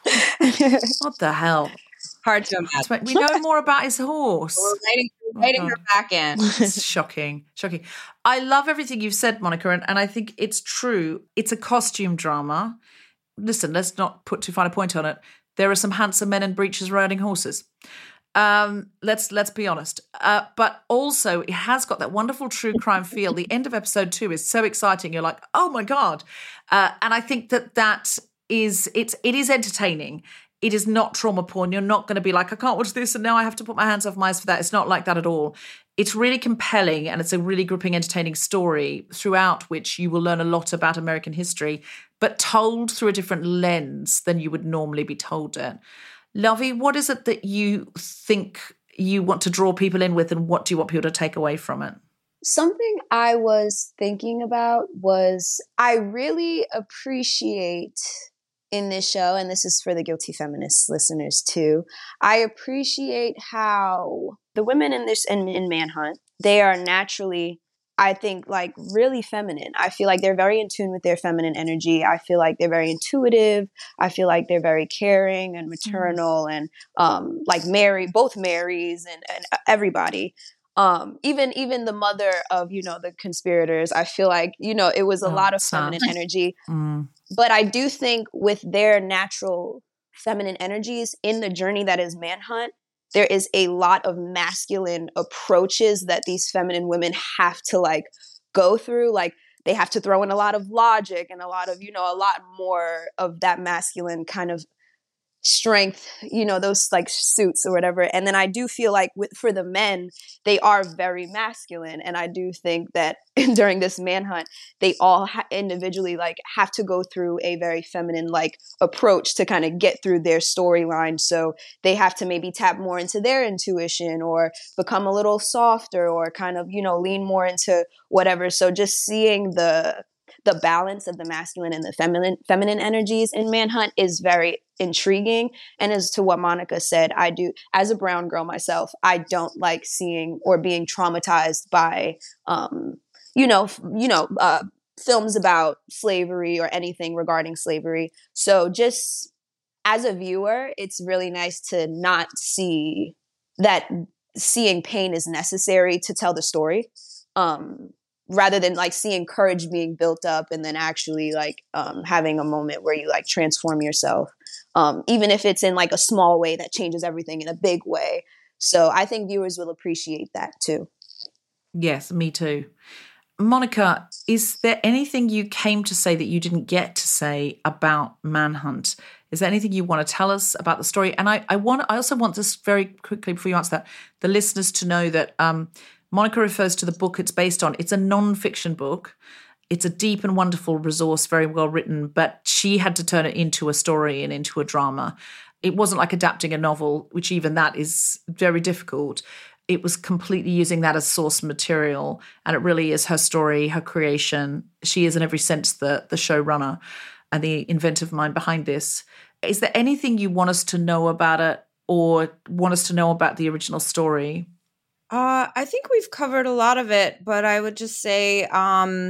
the hell? Hard to imagine. We know more about his horse. We're writing her back in. It's shocking. I love everything you've said, Monica, and I think it's true. It's a costume drama. Listen, let's not put too fine a point on it. There are some handsome men in breeches riding horses. Let's be honest. But also, it has got that wonderful true crime feel. The end of episode 2 is so exciting. You're like, oh my God. And I think that is it is entertaining. It is not trauma porn. You're not going to be like, I can't watch this and now I have to put my hands off my eyes for that. It's not like that at all. It's really compelling, and it's a really gripping, entertaining story throughout which you will learn a lot about American history, but told through a different lens than you would normally be told it. Lovey, what is it that you think you want to draw people in with, and what do you want people to take away from it? Something I was thinking about was I really appreciate in this show, and this is for the Guilty Feminist listeners too, I appreciate how the women in this in Manhunt, they are naturally, I think, like really feminine. I feel like they're very in tune with their feminine energy. I feel like they're very intuitive. I feel like they're very caring and maternal, and like both Marys and everybody. Even the mother of, the conspirators, I feel like, it was a lot of feminine energy. But I do think with their natural feminine energies in the journey that is Manhunt, there is a lot of masculine approaches that these feminine women have to like go through. Like they have to throw in a lot of logic and a lot of, a lot more of that masculine kind of strength, those like suits or whatever. And then I do feel like for the men, they are very masculine. And I do think that during this Manhunt, they all individually like have to go through a very feminine like approach to kind of get through their storyline. So they have to maybe tap more into their intuition or become a little softer or kind of, lean more into whatever. So just seeing the balance of the masculine and the feminine energies in Manhunt is very intriguing. And as to what Monica said, I do, as a brown girl myself, I don't like seeing or being traumatized by, films about slavery or anything regarding slavery. So just as a viewer, it's really nice to not see that seeing pain is necessary to tell the story. Rather than like seeing courage being built up and then actually like having a moment where you like transform yourself, even if it's in like a small way that changes everything in a big way. So I think viewers will appreciate that too. Yes, me too. Monica, is there anything you came to say that you didn't get to say about Manhunt? Is there anything you want to tell us about the story? And I also want this very quickly before you answer that, the listeners to know that Monica refers to the book it's based on. It's a non-fiction book. It's a deep and wonderful resource, very well written, but she had to turn it into a story and into a drama. It wasn't like adapting a novel, which even that is very difficult. It was completely using that as source material, and it really is her story, her creation. She is in every sense the showrunner and the inventive mind behind this. Is there anything you want us to know about it or want us to know about the original story? I think we've covered a lot of it, but I would just say, I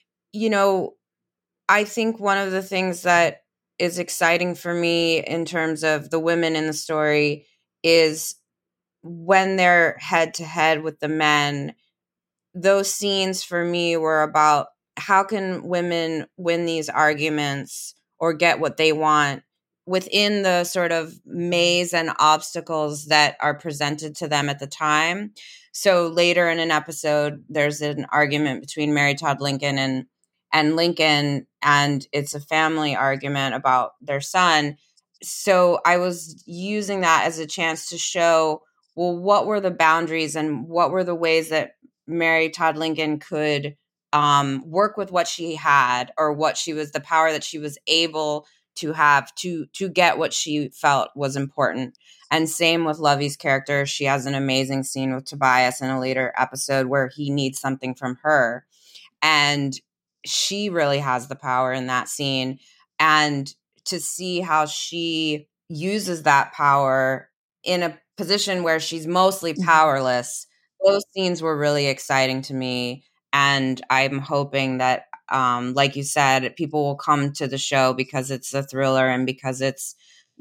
think one of the things that is exciting for me in terms of the women in the story is when they're head to head with the men. Those scenes for me were about how can women win these arguments or get what they want within the sort of maze and obstacles that are presented to them at the time. So later in an episode, there's an argument between Mary Todd Lincoln and Lincoln, and it's a family argument about their son. So I was using that as a chance to show, well, what were the boundaries and what were the ways that Mary Todd Lincoln could work with what she had or what she was, the power that she was able to have to get what she felt was important. And same with Lovey's character. She has an amazing scene with Tobias in a later episode where he needs something from her. And she really has the power in that scene. And to see how she uses that power in a position where she's mostly powerless, those scenes were really exciting to me. And I'm hoping that, like you said, people will come to the show because it's a thriller and because it's,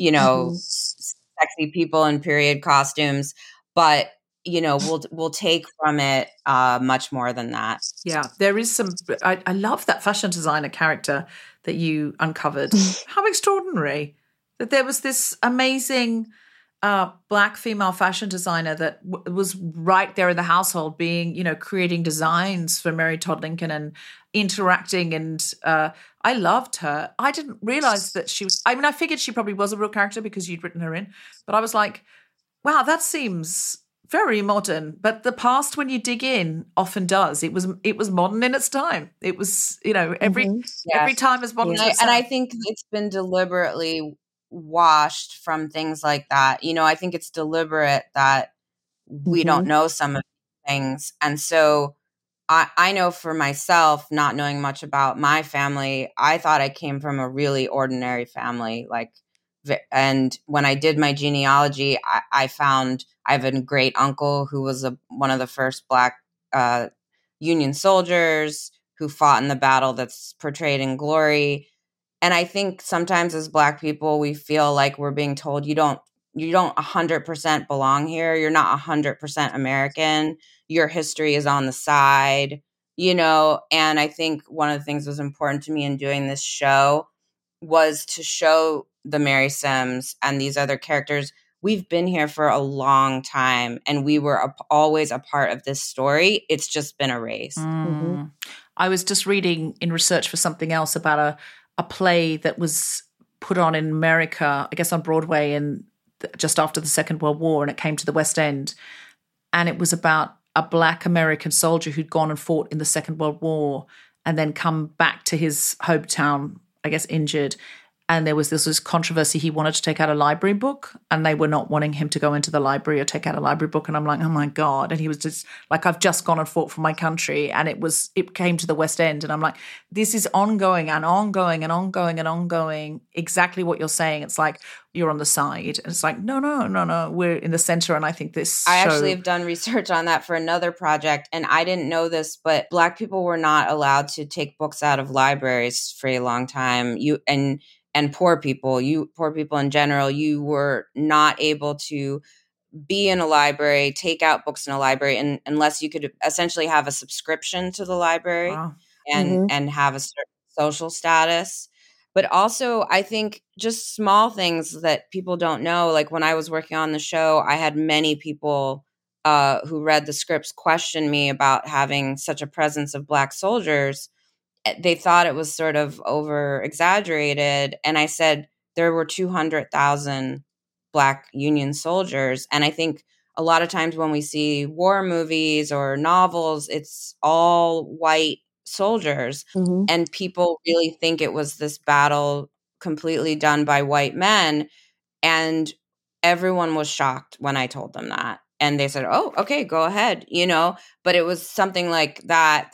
sexy people in period costumes. But, we'll take from it much more than that. Yeah, there is some. I love that fashion designer character that you uncovered. How extraordinary that there was this amazing Black female fashion designer that was right there in the household being, creating designs for Mary Todd Lincoln and interacting. And I loved her. I didn't realize that she was, I figured she probably was a real character because you'd written her in, but I was like, wow, that seems very modern. But the past, when you dig in, often does. It was modern in its time. It was, every time is modern. And I think it's been deliberately washed from things like that. I think it's deliberate that we don't know some of these things. And so I know for myself, not knowing much about my family, I thought I came from a really ordinary family. And when I did my genealogy, I found I have a great uncle who was one of the first Black Union soldiers who fought in the battle that's portrayed in Glory. And I think sometimes as Black people, we feel like we're being told you don't don't 100% belong here. You're not 100% American. Your history is on the side, and I think one of the things that was important to me in doing this show was to show the Mary Sims and these other characters. We've been here for a long time, and we were always a part of this story. It's just been erased. Mm-hmm. I was just reading in research for something else about a play that was put on in America, I guess on Broadway, just after the Second World War, and it came to the West End. And it was about a Black American soldier who'd gone and fought in the Second World War and then come back to his hometown, I guess injured. And there was this controversy. He wanted to take out a library book, and they were not wanting him to go into the library or take out a library book. And I'm like, oh my God. And he was just like, I've just gone and fought for my country. And it came to the West End. And I'm like, this is ongoing and ongoing and ongoing and ongoing. Exactly what you're saying. It's like, you're on the side. And it's like, no. We're in the center. And I think I actually have done research on that for another project. And I didn't know this, but Black people were not allowed to take books out of libraries for a long time. And poor people in general, you were not able to be in a library, take out books in a library, unless you could essentially have a subscription to the library. Wow. and have a certain social status. But also, I think just small things that people don't know. Like when I was working on the show, I had many people who read the scripts question me about having such a presence of Black soldiers. They thought it was sort of over exaggerated. And I said there were 200,000 Black Union soldiers. And I think a lot of times when we see war movies or novels, it's all white soldiers. Mm-hmm. And people really think it was this battle completely done by white men. And everyone was shocked when I told them that. And they said, oh, okay, go ahead, but it was something like that,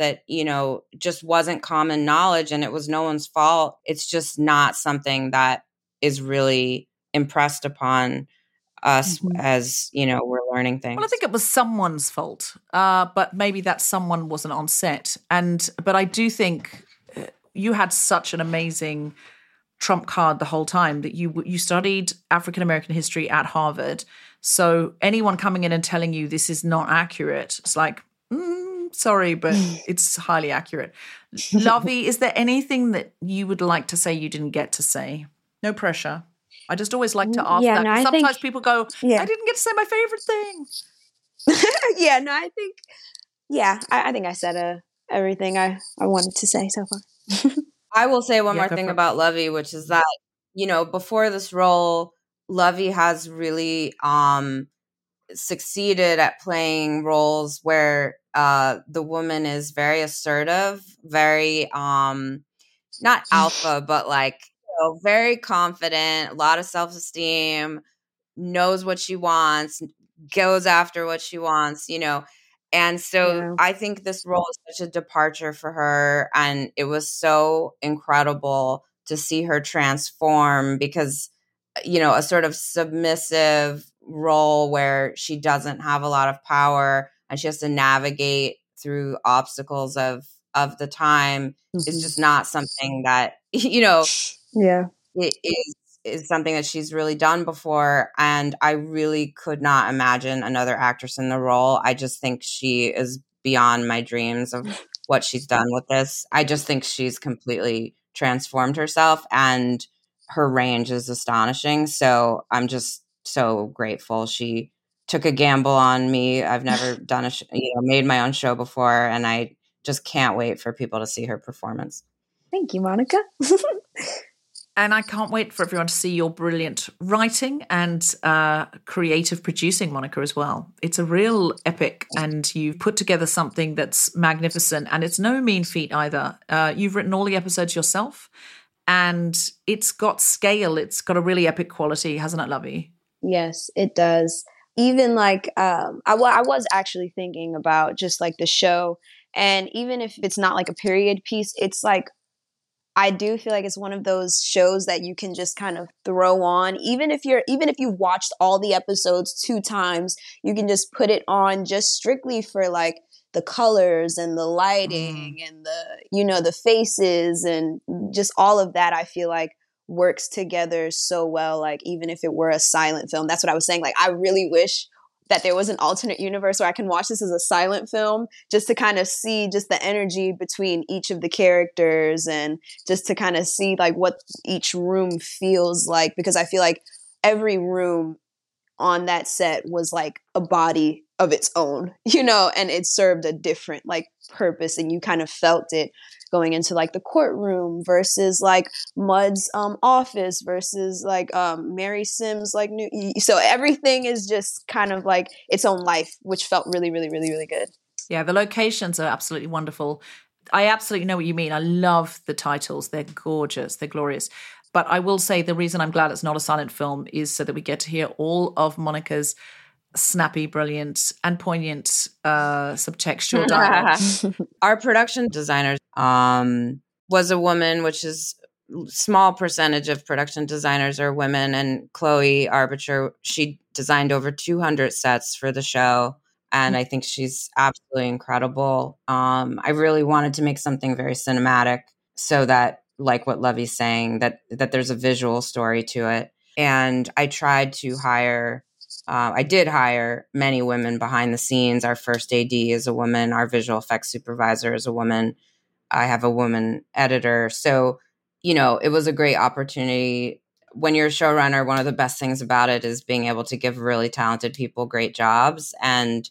just wasn't common knowledge, and it was no one's fault. It's just not something that is really impressed upon us as, we're learning things. Well, I think it was someone's fault, but maybe that someone wasn't on set. But I do think you had such an amazing trump card the whole time that you studied African American history at Harvard. So anyone coming in and telling you this is not accurate, it's like, sorry, but it's highly accurate. Lovey, is there anything that you would like to say you didn't get to say? No pressure. I just always like to ask that. No, sometimes people go, I didn't get to say my favorite thing. I think I said everything I wanted to say so far. I will say one more thing about Lovey, which is that, before this role, Lovey has really succeeded at playing roles where the woman is very assertive, very not alpha, but like very confident, a lot of self-esteem, knows what she wants, goes after what she wants, And so I think this role is such a departure for her, and it was so incredible to see her transform because a sort of submissive role where she doesn't have a lot of power and she has to navigate through obstacles of the time is just not something that, it is something that she's really done before. And I really could not imagine another actress in the role. I just think she is beyond my dreams of what she's done with this. I just think she's completely transformed herself, and her range is astonishing. So I'm just so grateful she took a gamble on me. I've never done made my own show before, and I just can't wait for people to see her performance. Thank you, Monica. And I can't wait for everyone to see your brilliant writing and creative producing, Monica, as well. It's a real epic, and you've put together something that's magnificent, and it's no mean feat either. You've written all the episodes yourself, and it's got scale. It's got a really epic quality, hasn't it, Lovey? Yes, it does. Even like I was actually thinking about just like the show, and even if it's not like a period piece, it's like I do feel like it's one of those shows that you can just kind of throw on. Even if you watched all the episodes 2 times, you can just put it on just strictly for like the colors and the lighting and the faces and just all of that. I feel like works together so well. Like, even if it were a silent film, that's what I was saying. Like, I really wish that there was an alternate universe where I can watch this as a silent film, just to kind of see just the energy between each of the characters, and just to kind of see like what each room feels like, because I feel like every room on that set was like a body of its own, you know, and it served a different like purpose, and you kind of felt it going into like the courtroom versus like Mud's office versus like Mary Sims like so everything is just kind of like its own life, which felt really, really, really, really good. Yeah, the locations are absolutely wonderful. I absolutely know what you mean. I love the titles. They're gorgeous. They're glorious. But I will say the reason I'm glad it's not a silent film is so that we get to hear all of Monica's snappy, brilliant, and poignant subtextual dialogue. Our production designer was a woman, which is small percentage of production designers are women. And Chloe Arbiter, she designed over 200 sets for the show. And I think she's absolutely incredible. I really wanted to make something very cinematic so that, like what Lovey's saying, that there's a visual story to it. And I tried to I did hire many women behind the scenes. Our first AD is a woman. Our visual effects supervisor is a woman. I have a woman editor. So, you know, it was a great opportunity. When you're a showrunner, one of the best things about it is being able to give really talented people great jobs. And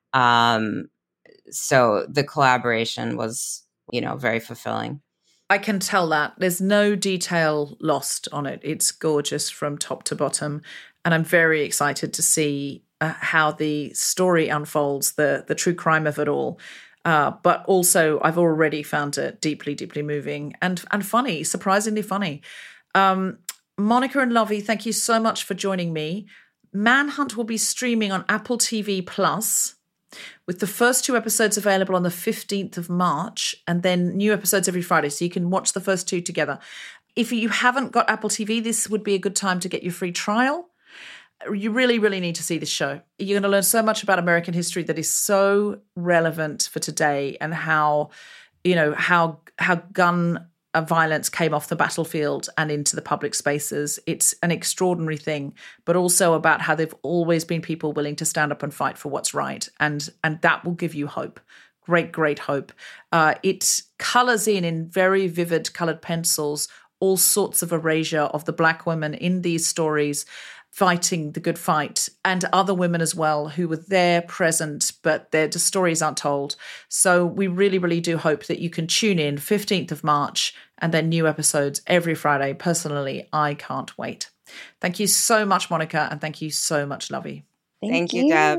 so the collaboration was, you know, very fulfilling. I can tell that. There's no detail lost on it. It's gorgeous from top to bottom. And I'm very excited to see how the story unfolds, the true crime of it all. But also, I've already found it deeply, deeply moving and funny, surprisingly funny. Monica and Lovey, thank you so much for joining me. Manhunt will be streaming on Apple TV Plus, with the first 2 episodes available on the 15th of March, and then new episodes every Friday, so you can watch the first 2 together. If you haven't got Apple TV, this would be a good time to get your free trial. You really, really need to see this show. You're going to learn so much about American history that is so relevant for today, and how, you know, how gun violence came off the battlefield and into the public spaces. It's an extraordinary thing, but also about how there've always been people willing to stand up and fight for what's right. And that will give you hope. Great, great hope. It colors in very vivid colored pencils, all sorts of erasure of the Black women in these stories, fighting the good fight, and other women as well who were there present, but their stories aren't told. So we really, really do hope that you can tune in 15th of March, and then new episodes every Friday. Personally, I can't wait. Thank you so much, Monica, and thank you so much, Lovey. Thank you, Deb.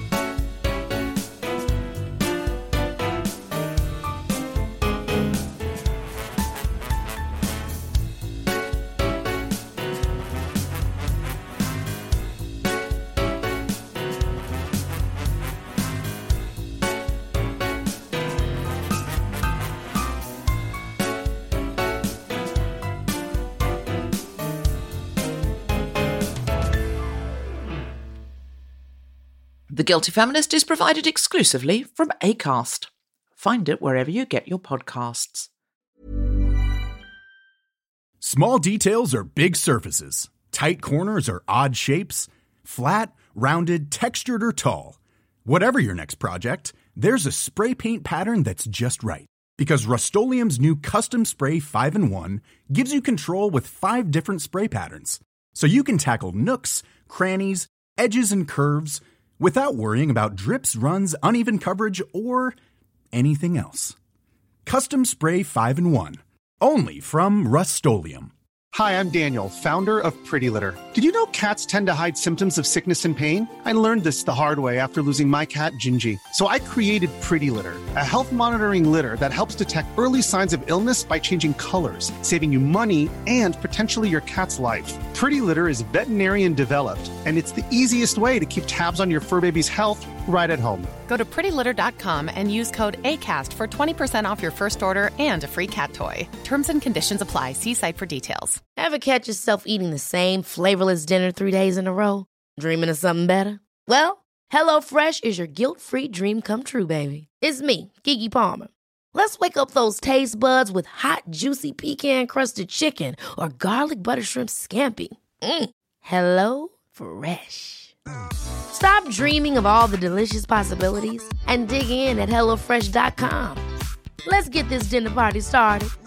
The Guilty Feminist is provided exclusively from Acast. Find it wherever you get your podcasts. Small details are big surfaces. Tight corners are odd shapes. Flat, rounded, textured, or tall. Whatever your next project, there's a spray paint pattern that's just right. Because Rust-Oleum's new Custom Spray 5-in-1 gives you control with 5 different spray patterns. So you can tackle nooks, crannies, edges, and curves without worrying about drips, runs, uneven coverage, or anything else. Custom Spray 5-in-1. Only from Rust-Oleum. Hi, I'm Daniel, founder of Pretty Litter. Did you know cats tend to hide symptoms of sickness and pain? I learned this the hard way after losing my cat, Gingy. So I created Pretty Litter, a health monitoring litter that helps detect early signs of illness by changing colors, saving you money and potentially your cat's life. Pretty Litter is veterinarian developed, and it's the easiest way to keep tabs on your fur baby's health right at home. Go to prettylitter.com and use code ACAST for 20% off your first order and a free cat toy. Terms and conditions apply. See site for details. Ever catch yourself eating the same flavorless dinner 3 days in a row? Dreaming of something better? Well, HelloFresh is your guilt-free dream come true, baby. It's me, Keke Palmer. Let's wake up those taste buds with hot, juicy pecan-crusted chicken or garlic butter shrimp scampi. Hello Fresh. Stop dreaming of all the delicious possibilities and dig in at HelloFresh.com. Let's get this dinner party started.